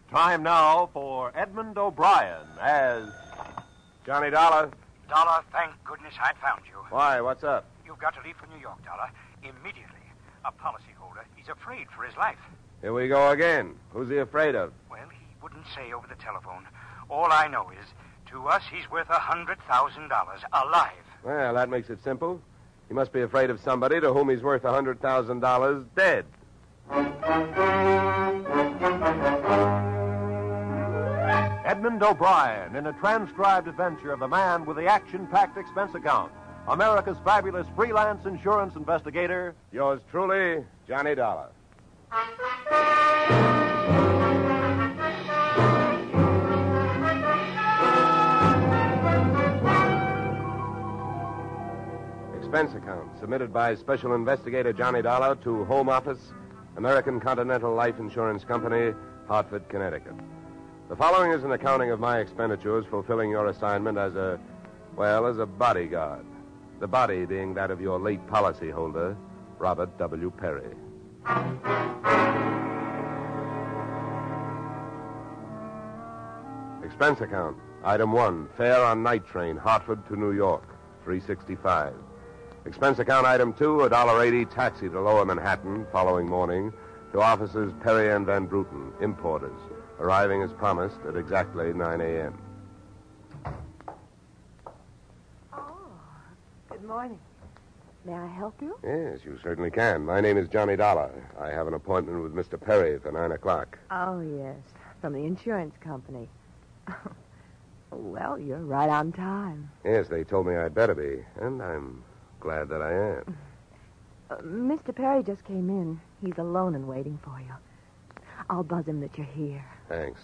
Time now for Edmund O'Brien as Johnny Dollar. Dollar, thank goodness I found you. Why, what's up? You've got to leave for New York, Dollar, immediately. A policyholder, he's afraid for his life. Here we go again. Who's he afraid of? Well, he wouldn't say over the telephone. All I know is, to us, he's worth $100,000 alive. Well, that makes it simple. He must be afraid of somebody to whom he's worth $100,000 dead. Edmund O'Brien in a transcribed adventure of the man with the action-packed expense account. America's fabulous freelance insurance investigator. Yours truly, Johnny Dollar. Expense account submitted by Special Investigator Johnny Dollar to Home Office, American Continental Life Insurance Company, Hartford, Connecticut. The following is an accounting of my expenditures fulfilling your assignment as a bodyguard. The body being that of your late policyholder, Robert W. Perry. Expense account. Item 1, fare on night train, Hartford to New York, $3.65. Expense account item 2, $1.80 taxi to Lower Manhattan following morning to offices Perry and Van Bruten, importers, arriving as promised at exactly 9 a.m. Oh, good morning. May I help you? Yes, you certainly can. My name is Johnny Dollar. I have an appointment with Mr. Perry for 9 o'clock. Oh, yes, from the insurance company. Well, you're right on time. Yes, they told me I'd better be, and I'm glad that I am. Mr. Perry just came in. He's alone and waiting for you. I'll buzz him that you're here. Thanks.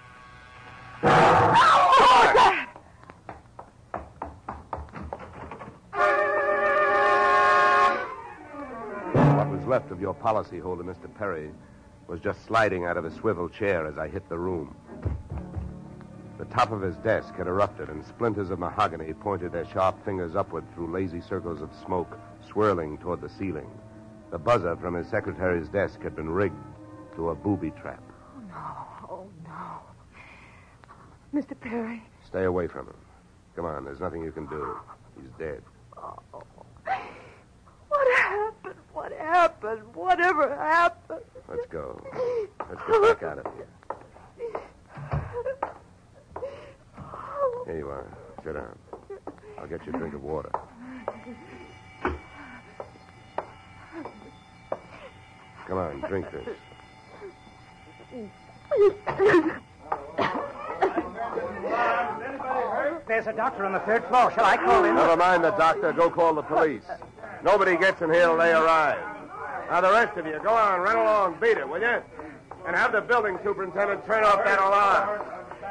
What was left of your policyholder, Mr. Perry, was just sliding out of a swivel chair as I hit the room. The top of his desk had erupted, and splinters of mahogany pointed their sharp fingers upward through lazy circles of smoke swirling toward the ceiling. The buzzer from his secretary's desk had been rigged to a booby trap. Oh, no. Mr. Perry. Stay away from him. Come on, there's nothing you can do. He's dead. Oh. What happened? What happened? Whatever happened? Let's go. Let's get back out of here. Here you are. Sit down. I'll get you a drink of water. Come on, drink this. There's a doctor on the third floor. Shall I call him? Never mind the doctor. Go call the police. Nobody gets in here till they arrive. Now, the rest of you, go on, run along, beat it, will you? And have the building superintendent turn off that alarm.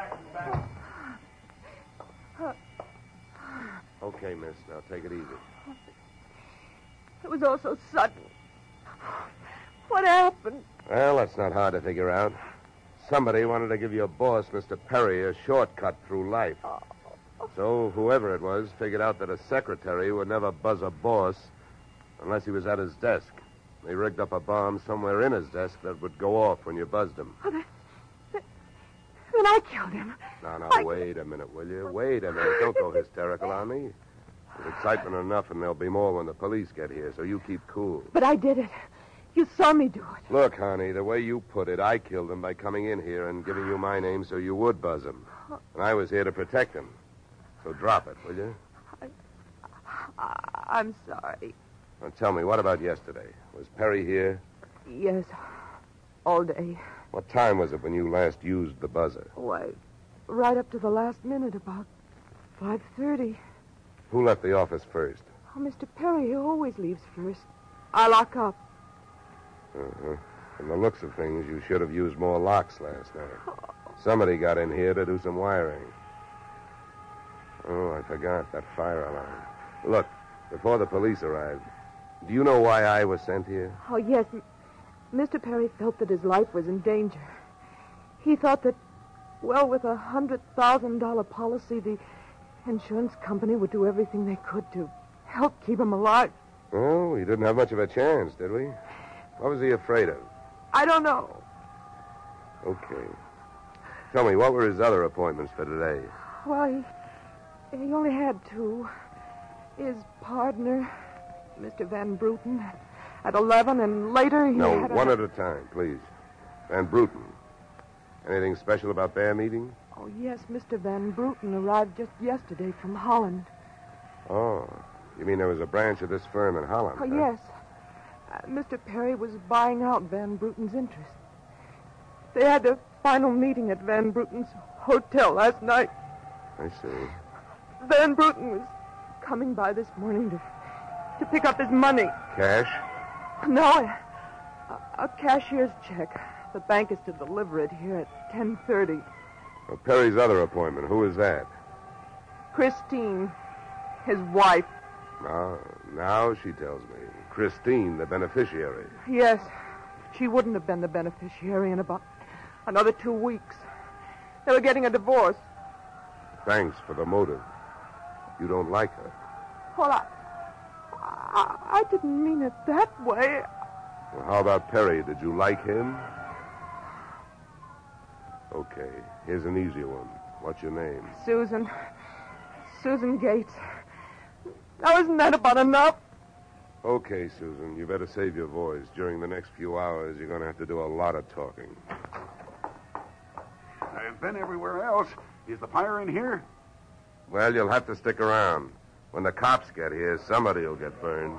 Okay, miss. Now, take it easy. It was all so sudden. What happened? Well, that's not hard to figure out. Somebody wanted to give your boss, Mr. Perry, a shortcut through life. So whoever it was figured out that a secretary would never buzz a boss unless he was at his desk. They rigged up a bomb somewhere in his desk that would go off when you buzzed him. Then I killed him. Now, wait a minute, will you? Wait a minute. Don't go hysterical on me. There's excitement enough, and there'll be more when the police get here, so you keep cool. But I did it. You saw me do it. Look, honey, the way you put it, I killed him by coming in here and giving you my name so you would buzz him. And I was here to protect him. So drop it, will you? I'm sorry. Now tell me, what about yesterday? Was Perry here? Yes, all day. What time was it when you last used the buzzer? Why, right up to the last minute, about 5:30. Who left the office first? Oh, Mr. Perry, he always leaves first. I lock up. Uh-huh. From the looks of things, you should have used more locks last night. Somebody got in here to do some wiring. Oh, I forgot that fire alarm. Look, before the police arrived, do you know why I was sent here? Oh, yes. Mr. Perry felt that his life was in danger. He thought that, well, with a $100,000 policy, the insurance company would do everything they could to help keep him alive. Oh, we didn't have much of a chance, did we? What was he afraid of? I don't know. Okay. Tell me, what were his other appointments for today? Well, he only had two. His partner, Mr. Van Bruten, at 11, and later he No, had one at a time, please. Van Bruten. Anything special about their meeting? Oh, yes, Mr. Van Bruten arrived just yesterday from Holland. Oh, you mean there was a branch of this firm in Holland? Oh, huh? yes. Mr. Perry was buying out Van Bruten's interest. They had their final meeting at Van Bruten's hotel last night. I see. Van Bruten was coming by this morning to pick up his money. Cash? No, a cashier's check. The bank is to deliver it here at 10:30. Well, Perry's other appointment, who is that? Christine, his wife. Now she tells me. Christine, the beneficiary. Yes, she wouldn't have been the beneficiary in about another 2 weeks. They were getting a divorce. Thanks for the motive. You don't like her. Well, I didn't mean it that way. Well, how about Perry? Did you like him? Okay, here's an easier one. What's your name? Susan Gates. Now, isn't that about enough? Okay, Susan, you better save your voice. During the next few hours, you're going to have to do a lot of talking. I've been everywhere else. Is the fire in here? Well, you'll have to stick around. When the cops get here, somebody will get burned.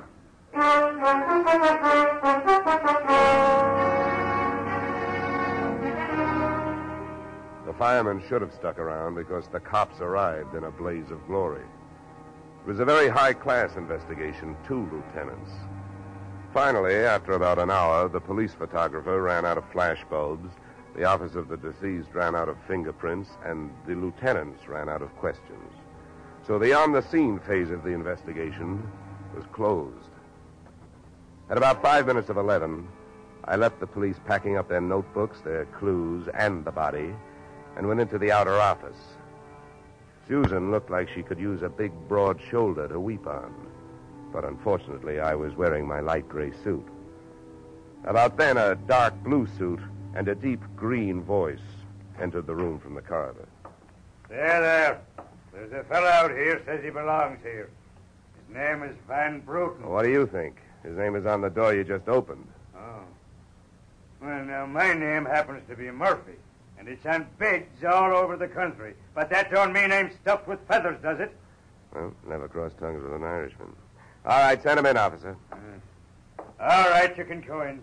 The firemen should have stuck around because the cops arrived in a blaze of glory. It was a very high-class investigation, 2 lieutenants. Finally, after about an hour, the police photographer ran out of flash bulbs, the office of the deceased ran out of fingerprints, and the lieutenants ran out of questions. So the on-the-scene phase of the investigation was closed. At about 5 minutes of 11, I left the police packing up their notebooks, their clues, and the body, and went into the outer office. Susan looked like she could use a big, broad shoulder to weep on. But unfortunately, I was wearing my light gray suit. About then, a dark blue suit and a deep green voice entered the room from the corridor. There. There's a fellow out here says he belongs here. His name is Van Bruten. What do you think? His name is on the door you just opened. Oh. Well, now, my name happens to be Murphy, and it's on bids all over the country. But that don't mean I'm stuffed with feathers, does it? Well, never crossed tongues with an Irishman. All right, send him in, officer. All right, you can go in.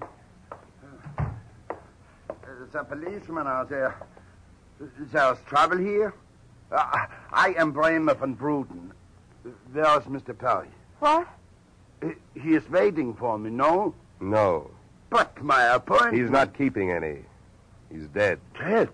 There's a policeman out there. There's trouble here? I am Bramer van Bruten. There's Mr. Perry. What? He is waiting for me, no? No. But my appointment... He's not keeping any. He's dead. Dead?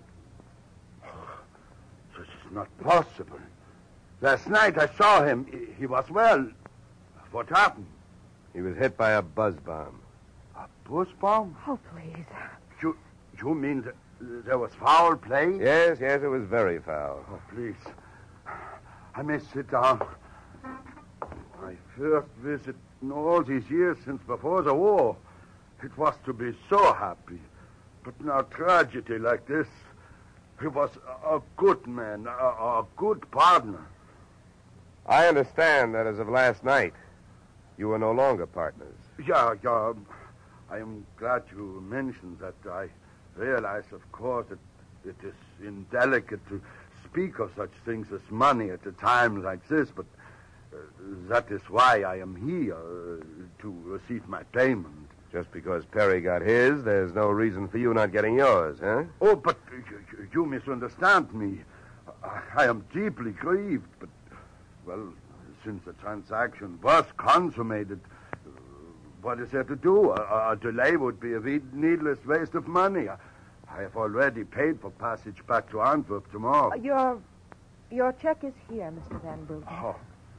This is not possible. Last night I saw him. He was well. What happened? He was hit by a buzz bomb. A buzz bomb? Oh, please. You mean there was foul play? Yes, it was very foul. Oh, please. I may sit down. My first visit in all these years since before the war. It was to be so happy. But now tragedy like this. He was a good man, a good partner. I understand that as of last night, you were no longer partners. Yeah. I am glad you mentioned that. I realize, of course, that it is indelicate to speak of such things as money at a time like this, but that is why I am here, to receive my payment. Just because Perry got his, there's no reason for you not getting yours, huh? Oh, but you misunderstand me. I am deeply grieved, but, well, since the transaction was consummated, what is there to do? A delay would be a needless waste of money. I have already paid for passage back to Antwerp tomorrow. Your check is here, Mr. Van Bruten. Oh.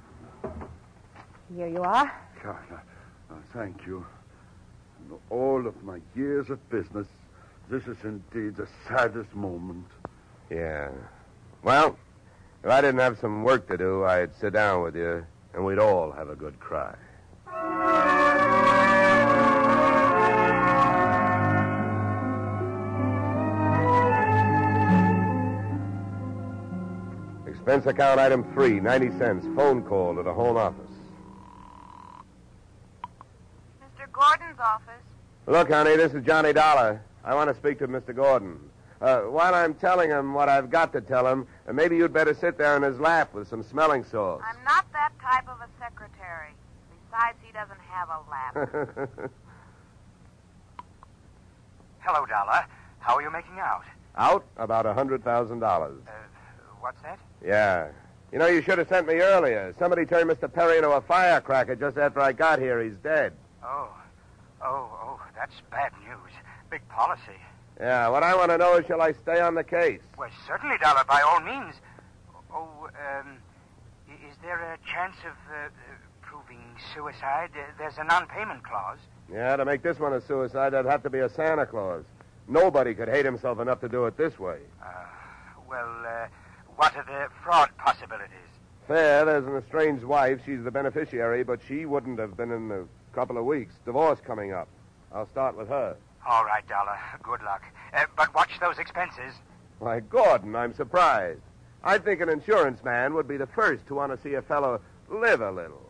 Here you are. Thank you. In all of my years of business, this is indeed the saddest moment. Yeah. Well, if I didn't have some work to do, I'd sit down with you, and we'd all have a good cry. Expense account item 3, 90 cents. Phone call to the home office. Mr. Gordon's office. Look, honey, this is Johnny Dollar. I want to speak to Mr. Gordon. While I'm telling him what I've got to tell him, maybe you'd better sit there in his lap with some smelling salts. I'm not that type of a secretary. Besides, he doesn't have a lap. Hello, Dollar. How are you making out? Out? About $100,000. What's that? Yeah. You know, you should have sent me earlier. Somebody turned Mr. Perry into a firecracker just after I got here. He's dead. Oh, that's bad news. Big policy. Yeah, what I want to know is, shall I stay on the case? Well, certainly, Dollar, by all means. Is there a chance of proving suicide? There's a non-payment clause. Yeah, to make this one a suicide, there'd have to be a Santa Claus. Nobody could hate himself enough to do it this way. What are the fraud possibilities? Fair, there's an estranged wife. She's the beneficiary, but she wouldn't have been in a couple of weeks. Divorce coming up. I'll start with her. All right, Dollar. Good luck. But watch those expenses. Why, Gordon, I'm surprised. I think an insurance man would be the first to want to see a fellow live a little.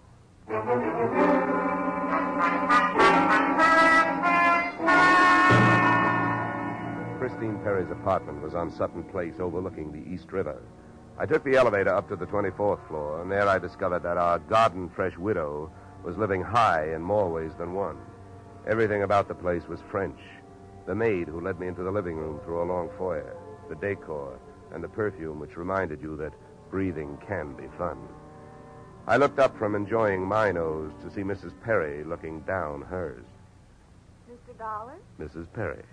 Christine Perry's apartment was on Sutton Place overlooking the East River. I took the elevator up to the 24th floor, and there I discovered that our garden-fresh widow was living high in more ways than one. Everything about the place was French. The maid who led me into the living room through a long foyer, the decor, and the perfume which reminded you that breathing can be fun. I looked up from enjoying my nose to see Mrs. Perry looking down hers. Mr. Dollar? Mrs. Perry.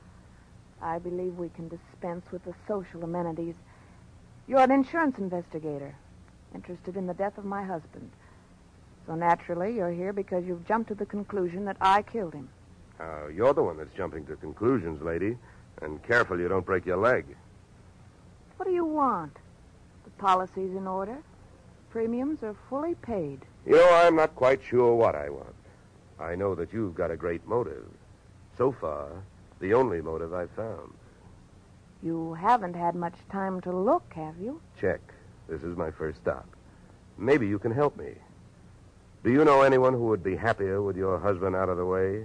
I believe we can dispense with the social amenities. You're an insurance investigator, interested in the death of my husband. So naturally, you're here because you've jumped to the conclusion that I killed him. You're the one that's jumping to conclusions, lady. And careful you don't break your leg. What do you want? The policy's in order. Premiums are fully paid. You know, I'm not quite sure what I want. I know that you've got a great motive. So far, the only motive I've found. You haven't had much time to look, have you? Check. This is my first stop. Maybe you can help me. Do you know anyone who would be happier with your husband out of the way?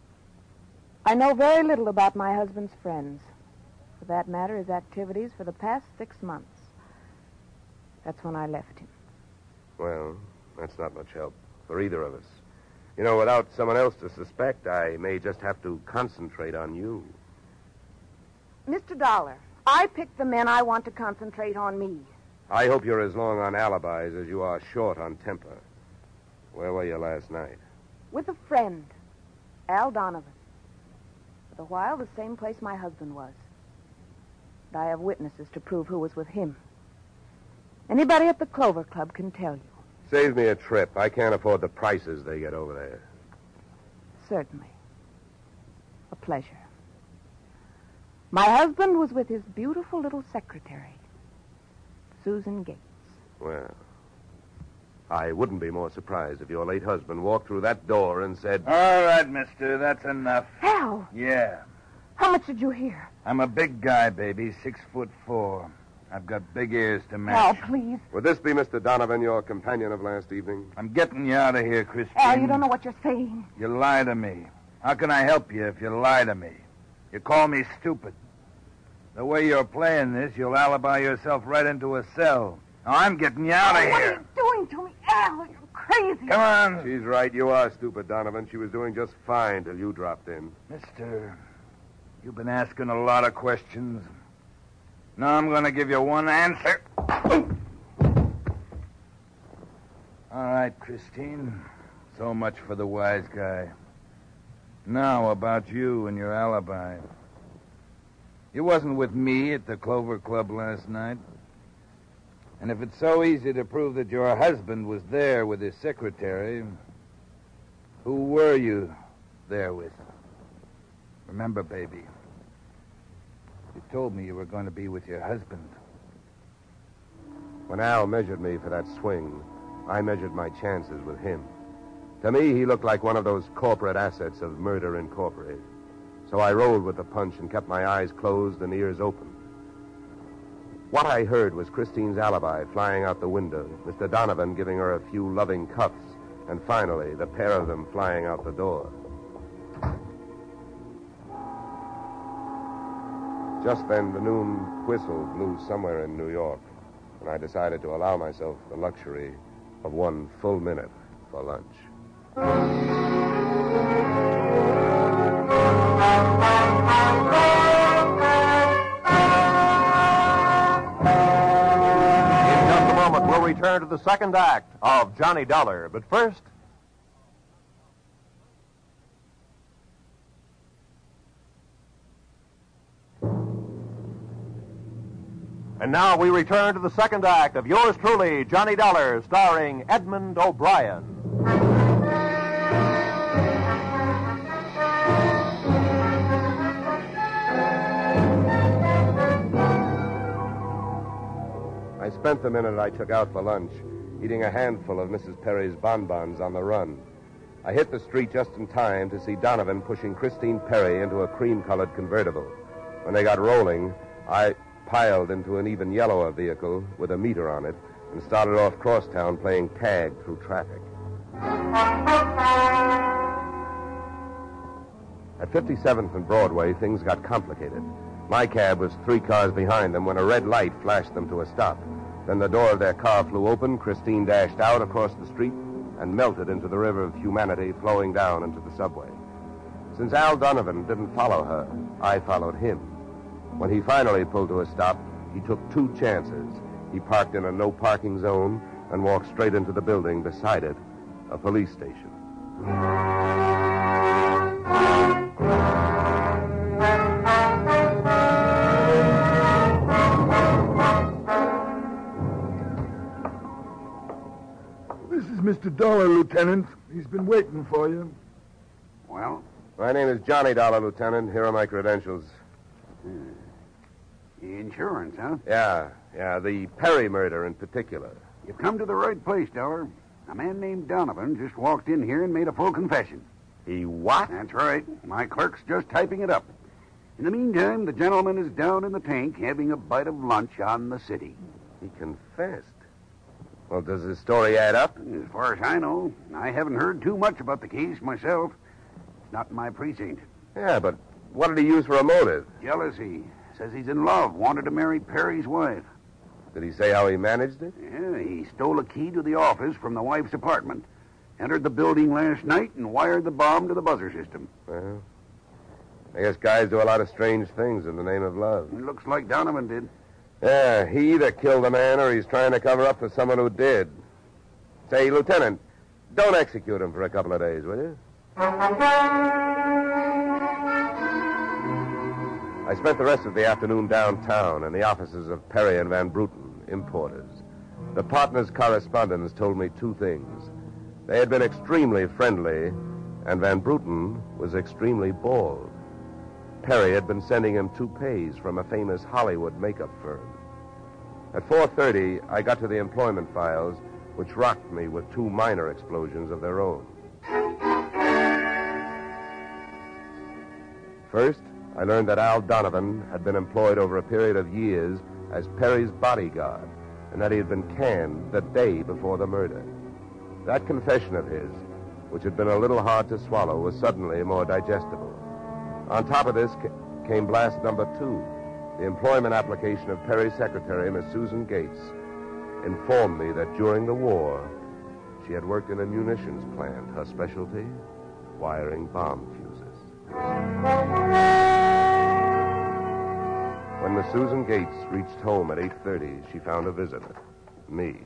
I know very little about my husband's friends. For that matter, his activities for the past 6 months. That's when I left him. Well, that's not much help for either of us. You know, without someone else to suspect, I may just have to concentrate on you. Mr. Dollar, I picked the men I want to concentrate on me. I hope you're as long on alibis as you are short on temper. Where were you last night? With a friend, Al Donovan. For a while, the same place my husband was. And I have witnesses to prove who was with him. Anybody at the Clover Club can tell you. Saves me a trip. I can't afford the prices they get over there. Certainly. A pleasure. My husband was with his beautiful little secretary, Susan Gates. Well, I wouldn't be more surprised if your late husband walked through that door and said... All right, mister, that's enough. Hal! Yeah. How much did you hear? I'm a big guy, baby, 6'4". I've got big ears to Hal, match. please. Would this be Mr. Donovan, your companion of last evening? I'm getting you out of here, Christine. Al, you don't know what you're saying. You lie to me. How can I help you if you lie to me? You call me stupid. The way you're playing this, you'll alibi yourself right into a cell. Now, I'm getting you out of What are here. you doing to me, Al? You're crazy. Come on. She's right. You are stupid, Donovan. She was doing just fine till you dropped in. Mister, you've been asking a lot of questions. Now I'm going to give you one answer. All right, Christine. So much for the wise guy. Now about you and your alibi. You wasn't with me at the Clover Club last night. And if it's so easy to prove that your husband was there with his secretary, who were you there with? Remember, baby, you told me you were going to be with your husband. When Al measured me for that swing, I measured my chances with him. To me, he looked like one of those corporate assets of Murder Incorporated. So I rolled with the punch and kept my eyes closed and ears open. What I heard was Christine's alibi flying out the window, Mr. Donovan giving her a few loving cuffs, and finally, the pair of them flying out the door. Just then, the noon whistle blew somewhere in New York, and I decided to allow myself the luxury of 1 full minute for lunch. We'll return to the second act of Johnny Dollar. But first... And now we return to the second act of yours truly, Johnny Dollar, starring Edmund O'Brien. I spent the minute I took out for lunch eating a handful of Mrs. Perry's bonbons on the run. I hit the street just in time to see Donovan pushing Christine Perry into a cream-colored convertible. When they got rolling, I piled into an even yellower vehicle with a meter on it and started off crosstown playing tag through traffic. At 57th and Broadway, things got complicated. My cab was 3 cars behind them when a red light flashed them to a stop. Then the door of their car flew open, Christine dashed out across the street and melted into the river of humanity flowing down into the subway. Since Al Donovan didn't follow her, I followed him. When he finally pulled to a stop, he took 2 chances. He parked in a no-parking zone and walked straight into the building beside it, a police station. This is Mr. Dollar, Lieutenant. He's been waiting for you. Well? My name is Johnny Dollar, Lieutenant. Here are my credentials. Insurance, huh? Yeah, the Perry murder in particular. You've come to the right place, Dollar. A man named Donovan just walked in here and made a full confession. He what? That's right. My clerk's just typing it up. In the meantime, the gentleman is down in the tank having a bite of lunch on the city. He confessed. Well, does his story add up? As far as I know, I haven't heard too much about the case myself. It's not in my precinct. Yeah, but what did he use for a motive? Jealousy. Says he's in love, wanted to marry Perry's wife. Did he say how he managed it? Yeah, he stole a key to the office from the wife's apartment, entered the building last night, and wired the bomb to the buzzer system. Well, I guess guys do a lot of strange things in the name of love. It looks like Donovan did. Yeah, he either killed the man or he's trying to cover up for someone who did. Say, Lieutenant, don't execute him for a couple of days, will you? I spent the rest of the afternoon downtown in the offices of Perry and Van Bruten, importers. The partners' correspondents told me 2 things. They had been extremely friendly, and Van Bruten was extremely bald. Perry had been sending him toupees from a famous Hollywood makeup firm. At 4:30, I got to the employment files, which rocked me with 2 minor explosions of their own. First, I learned that Al Donovan had been employed over a period of years as Perry's bodyguard, and that he had been canned the day before the murder. That confession of his, which had been a little hard to swallow, was suddenly more digestible. On top of this came blast number 2. The employment application of Perry's secretary, Miss Susan Gates, informed me that during the war, she had worked in a munitions plant, her specialty, wiring bomb fuses. When Miss Susan Gates reached home at 8:30, she found a visitor, me.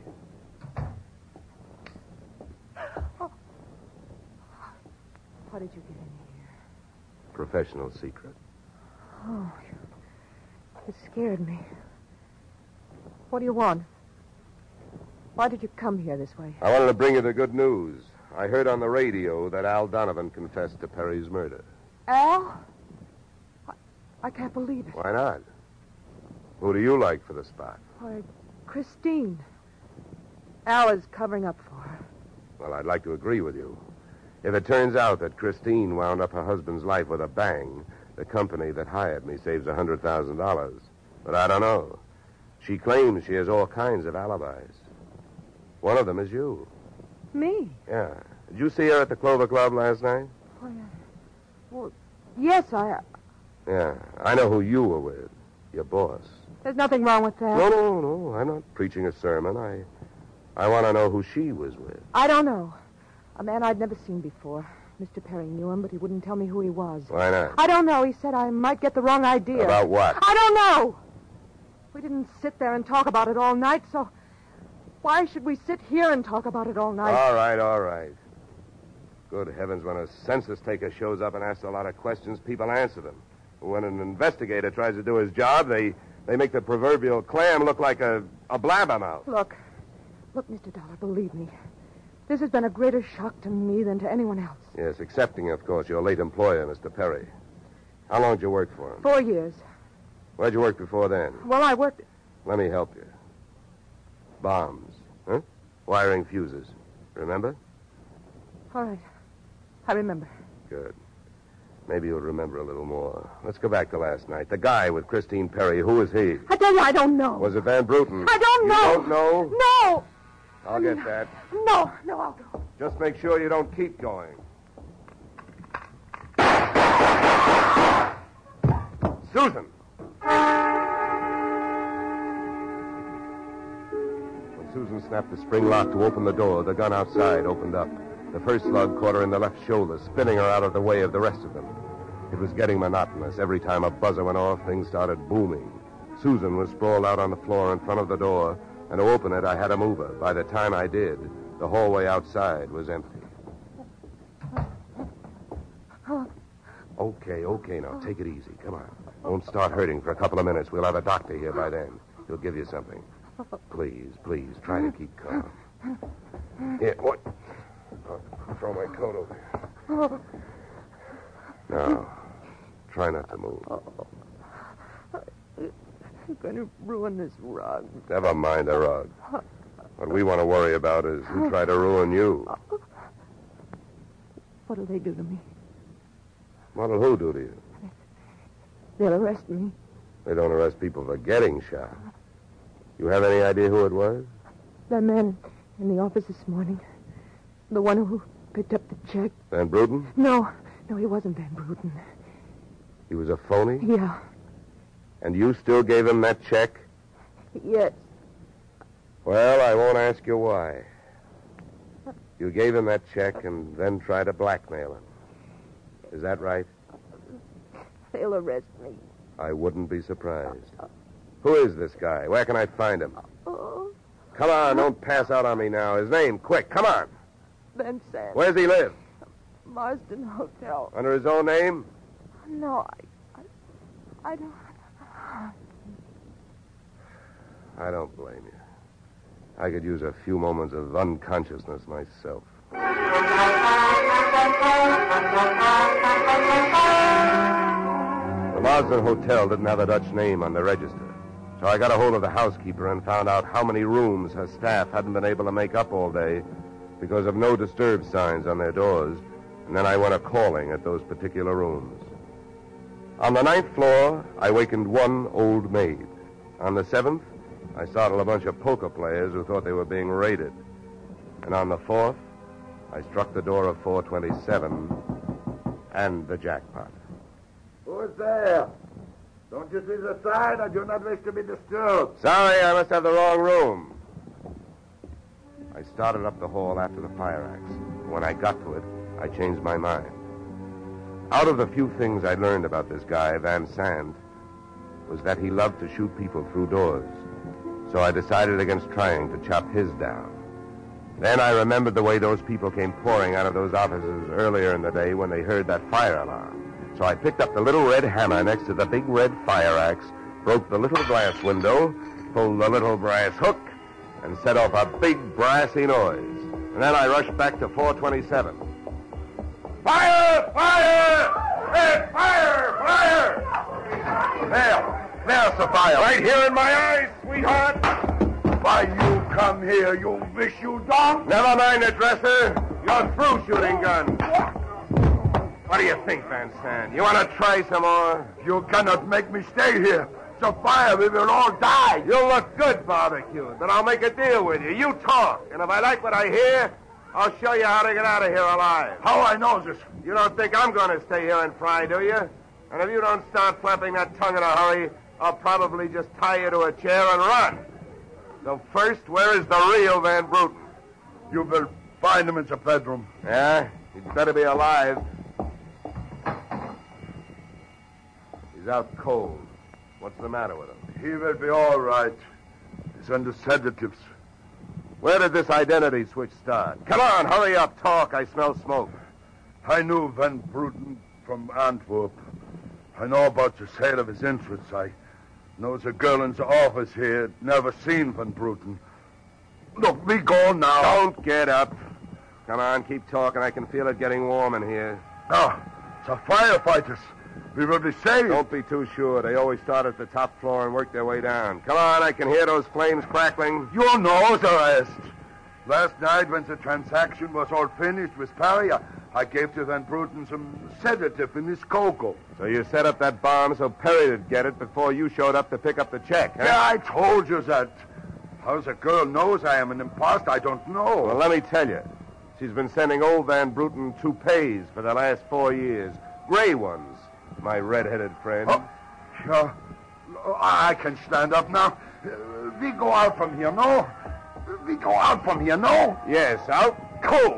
How did you get in here? Professional secret. Oh, it scared me. What do you want? Why did you come here this way? I wanted to bring you the good news. I heard on the radio that Al Donovan confessed to Perry's murder. Al? I can't believe it. Why not? Who do you like for the spot? Why, Christine. Al is covering up for her. Well, I'd like to agree with you. If it turns out that Christine wound up her husband's life with a bang, the company that hired me saves $100,000. But I don't know. She claims she has all kinds of alibis. One of them is you. Me? Yeah. Did you see her at the Clover Club last night? Oh, yeah. Well, yes, Yeah. I know who you were with. Your boss. There's nothing wrong with that. No. I'm not preaching a sermon. I want to know who she was with. I don't know. A man I'd never seen before. Mr. Perry knew him, but he wouldn't tell me who he was. Why not? I don't know. He said I might get the wrong idea. About what? I don't know. We didn't sit there and talk about it all night, so why should we sit here and talk about it all night? All right. Good heavens, when a census taker shows up and asks a lot of questions, people answer them. When an investigator tries to do his job, they make the proverbial clam look like a blabbermouth. Look, Mr. Dollar, believe me. This has been a greater shock to me than to anyone else. Yes, excepting, of course, your late employer, Mr. Perry. How long did you work for him? 4 years. Where'd you work before then? Well, I worked... Let me help you. Bombs, huh? Wiring fuses. Remember? All right. I remember. Good. Maybe you'll remember a little more. Let's go back to last night. The guy with Christine Perry, who was he? I tell you, I don't know. Was it Van Bruten? I don't know. You don't know? No. I'll get that. No, I'll go. Just make sure you don't keep going. Susan! When Susan snapped the spring lock to open the door, the gun outside opened up. The first slug caught her in the left shoulder, spinning her out of the way of the rest of them. It was getting monotonous. Every time a buzzer went off, things started booming. Susan was sprawled out on the floor in front of the door, and to open it, I had to move her. By the time I did, the hallway outside was empty. Okay, now, take it easy. Come on. Won't start hurting for a couple of minutes. We'll have a doctor here by then. He'll give you something. Please, try to keep calm. Here, what? I'll throw my coat over here. Now, try not to move. You're going to ruin this rug. Never mind the rug. What we want to worry about is who tried to ruin you. What'll they do to me? What'll who do to you? They'll arrest me. They don't arrest people for getting shot. You have any idea who it was? That man in the office this morning. The one who picked up the check. Van Bruten? No, he wasn't Van Bruten. He was a phony? Yeah. And you still gave him that check? Yes. Well, I won't ask you why. You gave him that check and then tried to blackmail him. Is that right? They'll arrest me. I wouldn't be surprised. Who is this guy? Where can I find him? Oh, Come on, don't pass out on me now. His name, quick, come on. Ben Sand. Where's he live? Marsden Hotel. Under his own name? No, I don't... I don't blame you. I could use a few moments of unconsciousness myself. The Marsden Hotel didn't have a Dutch name on the register, so I got a hold of the housekeeper and found out how many rooms her staff hadn't been able to make up all day because of no disturb signs on their doors, and then I went a-calling at those particular rooms. On the 9th floor, I wakened one old maid. On the 7th, I startled a bunch of poker players who thought they were being raided. And on the 4th, I struck the door of 427 and the jackpot. Who's there? Don't you see the sign? I do not wish to be disturbed. Sorry, I must have the wrong room. I started up the hall after the fire axe. When I got to it, I changed my mind. Out of the few things I learned about this guy, Van Sand, was that he loved to shoot people through doors. So I decided against trying to chop his down. Then I remembered the way those people came pouring out of those offices earlier in the day when they heard that fire alarm. So I picked up the little red hammer next to the big red fire axe, broke the little glass window, pulled the little brass hook, and set off a big brassy noise. And then I rushed back to 427. Fire! Fire! Hey, fire! Fire! There's the fire. Right here in my eyes, sweetheart. Why you come here, you wish you don't? Never mind the dresser. You're through shooting guns. What do you think, Van Sand? You want to try some more? You cannot make me stay here. the fire, we will all die. You'll look good, barbecued, but I'll make a deal with you. You talk, and if I like what I hear, I'll show you how to get out of here alive. How I know this? You don't think I'm going to stay here and fry, do you? And if you don't start flapping that tongue in a hurry, I'll probably just tie you to a chair and run. So first, where is the real Van Bruten? You will find him in the bedroom. Yeah? He'd better be alive. He's out cold. What's the matter with him? He will be all right. He's under sedatives. Where did this identity switch start? Come on, hurry up, talk. I smell smoke. I knew Van Bruten from Antwerp. I know about the sale of his interests. I know the girl in the office here never seen Van Bruten. Look, we go now. Don't get up. Come on, keep talking. I can feel it getting warm in here. No, the firefighters. We will be saved. Don't be too sure. They always start at the top floor and work their way down. Come on, I can hear those flames crackling. You know the rest. Last night, when the transaction was all finished with Perry, I gave to Van Bruten some sedative in his cocoa. So you set up that bomb so Perry would get it before you showed up to pick up the check, huh? Yeah, I told you that. How the girl knows I am an imposter, I don't know. Well, let me tell you. She's been sending old Van Bruten toupees for the last 4 years. Gray ones, my red-headed friend. Oh, sure. I can stand up now. We go out from here, no? We go out from here, no? Yes, out cold.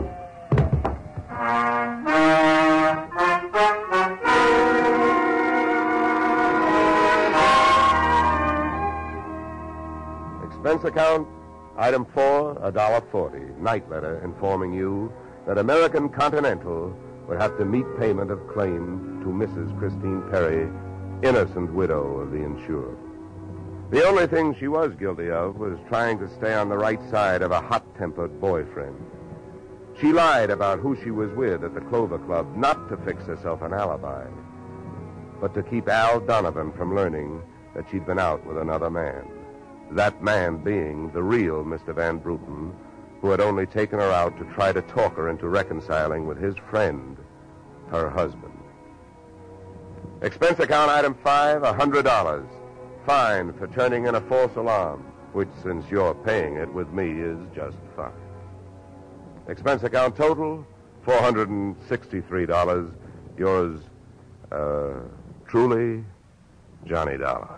Expense account, item 4, $1.40. Night letter informing you that American Continental would have to meet payment of claim to Mrs. Christine Perry, innocent widow of the insured. The only thing she was guilty of was trying to stay on the right side of a hot-tempered boyfriend. She lied about who she was with at the Clover Club, not to fix herself an alibi, but to keep Al Donovan from learning that she'd been out with another man. That man being the real Mr. Van Bruten, who had only taken her out to try to talk her into reconciling with his friend, her husband. Expense account item 5, $100. Fine for turning in a false alarm, which, since you're paying it with me, is just fine. Expense account total, $463. Yours, truly, Johnny Dollar.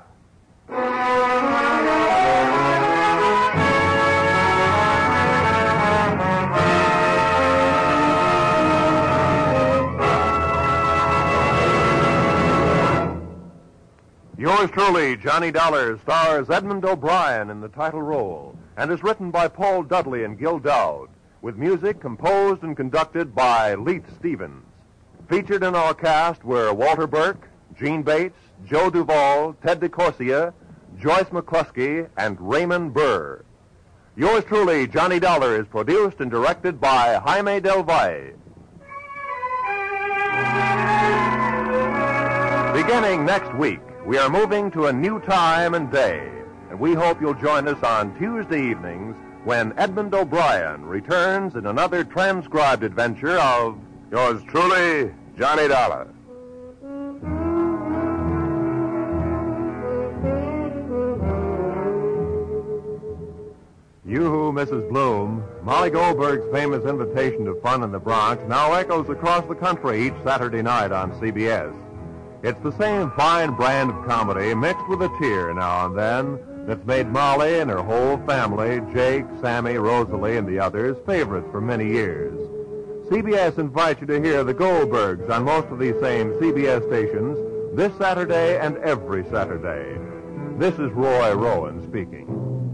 Yours truly, Johnny Dollar, stars Edmund O'Brien in the title role and is written by Paul Dudley and Gil Dowd, with music composed and conducted by Leith Stevens. Featured in our cast were Walter Burke, Gene Bates, Joe Duvall, Ted DeCorsia, Joyce McCluskey, and Raymond Burr. Yours truly, Johnny Dollar, is produced and directed by Jaime Del Valle. Beginning next week, we are moving to a new time and day, and we hope you'll join us on Tuesday evenings when Edmund O'Brien returns in another transcribed adventure of Yours truly, Johnny Dollar. Yoo-hoo, Mrs. Bloom. Molly Goldberg's famous invitation to fun in the Bronx now echoes across the country each Saturday night on CBS. It's the same fine brand of comedy mixed with a tear now and then that's made Molly and her whole family, Jake, Sammy, Rosalie, and the others, favorites for many years. CBS invites you to hear the Goldbergs on most of these same CBS stations this Saturday and every Saturday. This is Roy Rowan speaking.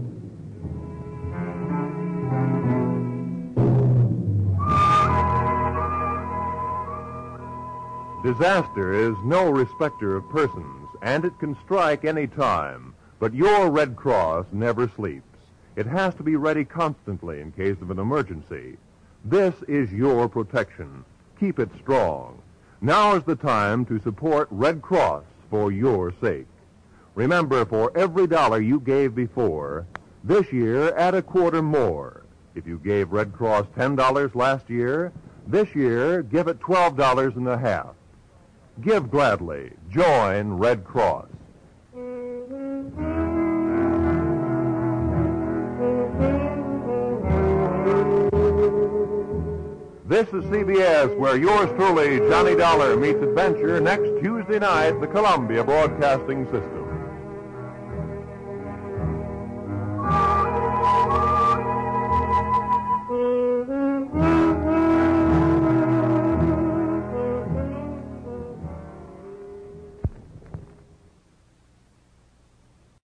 Disaster is no respecter of persons, and it can strike any time. But your Red Cross never sleeps. It has to be ready constantly in case of an emergency. This is your protection. Keep it strong. Now is the time to support Red Cross for your sake. Remember, for every dollar you gave before, this year add a quarter more. If you gave Red Cross $10 last year, this year give it $12.50. Give gladly. Join Red Cross. This is CBS, where yours truly, Johnny Dollar, meets adventure next Tuesday night, the Columbia Broadcasting System.